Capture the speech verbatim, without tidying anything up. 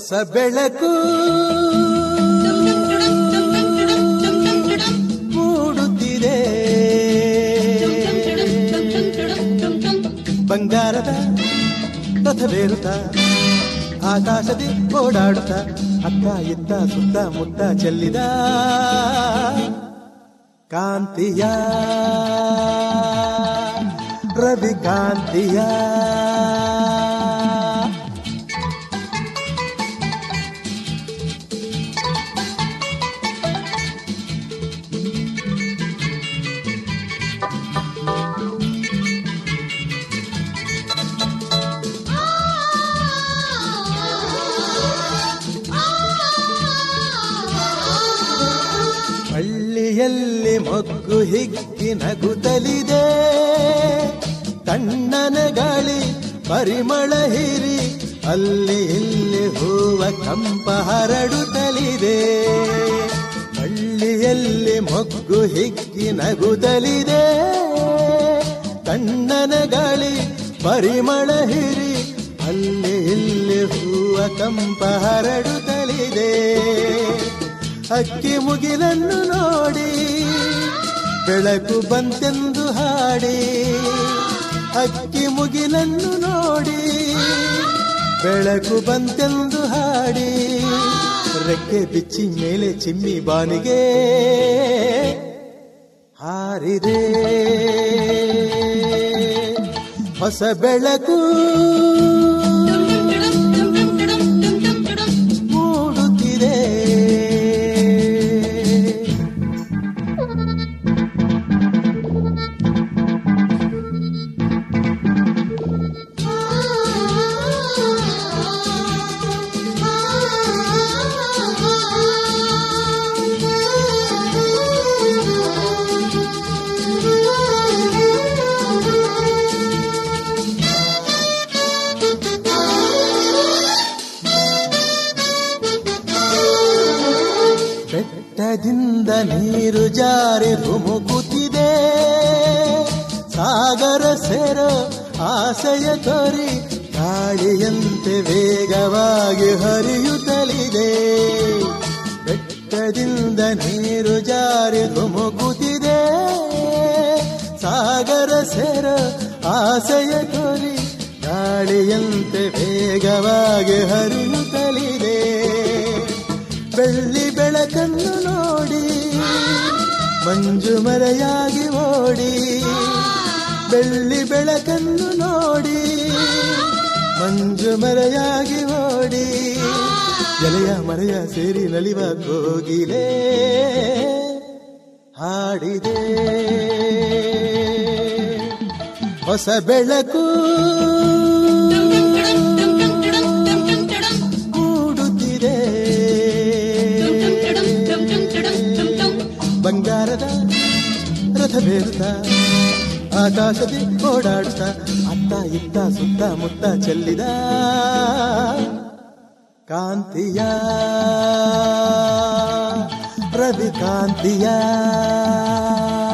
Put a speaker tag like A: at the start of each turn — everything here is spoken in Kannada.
A: ಹೊಸ ಬೆಳಕು ಮೂಡುತ್ತಿದೆ, ಬಂಗಾರದ ರಥವೇರುತ್ತ ಆಕಾಶದಿ ಓಡಾಡುತ್ತ ಅತ್ತ ಇತ್ತ ಸುತ್ತ ಮುತ್ತ ಚೆಲ್ಲಿದ ಕಾಂತಿಯ ರವಿ ಕಾಂತಿಯ. ಹಳ್ಳಿಯಲ್ಲಿ ಮೊಗ್ಗು ಹಿಗ್ಗಿ ನಗುತ್ತಲಿದೆ, ತಣ್ಣನ ಗಾಳಿ ಪರಿಮಳ ಹೀರಿ ಅಲ್ಲಿ ಇಲ್ಲಿ ಹೂವ ಕಂಪ ಹರಡುತ್ತಲಿದೆ. ಹಳ್ಳಿಯಲ್ಲಿ ಮೊಗ್ಗು ಹಿಗ್ಗಿ ನಗುತ್ತಲಿದೆ, ತಣ್ಣನ ಗಾಳಿ ಪರಿಮಳ ಹೀರಿ ಅಲ್ಲಿ ಇಲ್ಲಿ ಹೂವ ಕಂಪ ಹರಡುತ್ತಲಿದೆ. ಅಕ್ಕಿ ಮುಗಿಲನ್ನು ನೋಡಿ ಬೆಳಕು ಬಂತೆಂದು ಹಾಡಿ, ಅಕ್ಕಿ ಮುಗಿಲನ್ನು ನೋಡಿ ಬೆಳಕು ಬಂತೆಂದು ಹಾಡಿ, ರೆಕ್ಕೆ ಬಿಚ್ಚಿ ಮೇಲೆ ಚಿಮ್ಮಿ ಬಾನಿಗೆ ಹಾರಿದೆ ಹೊಸ ಬೆಳಕು ಮೂಡುತ್ತಿದೆ. ಬೆಟ್ಟದಿಂದ ನೀರು ಜಾರಿ ಧುಮುಕುತ್ತಿದೆ, ಸಾಗರ ಸೇರೋ ಆಸೆಯ ತೋರಿ ಗಾಳಿಯಂತೆ ವೇಗವಾಗಿ ಹರಿಯುತ್ತಲಿದೆ. ಬೆಟ್ಟದಿಂದ ನೀರು ಜಾರಿ ಧುಮುಕುತ್ತಿದೆ, ಸಾಗರ ಸೇರೋ ಆಸೆಯ ತೋರಿ ಗಾಳಿಯಂತೆ ವೇಗವಾಗಿ ಹರಿಯುತ್ತಲಿದೆ. ಬೆಳ್ಳಿ ಬೆಳಕನ್ನು ನೋಡಿ ಮಂಜು ಮರೆಯಾಗಿ ಓಡಿ, ಬೆಳ್ಳಿ ಬೆಳಕನ್ನು ನೋಡಿ ಮಂಜು ಮರೆಯಾಗಿ ಓಡಿ, ಎಲೆಯ ಮರೆಯ ಸೇರಿ ನಲಿವ ಕೋಗಿಲೆ ಹಾಡಿದೆ ಹೊಸ ಬೆಳಕು ಮೂಡುತ್ತಿದೆ, ಬಂಗಾರದ ರಥವೇರುತ್ತ ಆಕಾಶದಿ ಓಡಾಡುತ್ತ ಅತ್ತ ಇತ್ತ ಸುತ್ತ ಮುತ್ತ ಚೆಲ್ಲಿದ ಕಾಂತಿಯ ರವಿ ಕಾಂತಿಯ.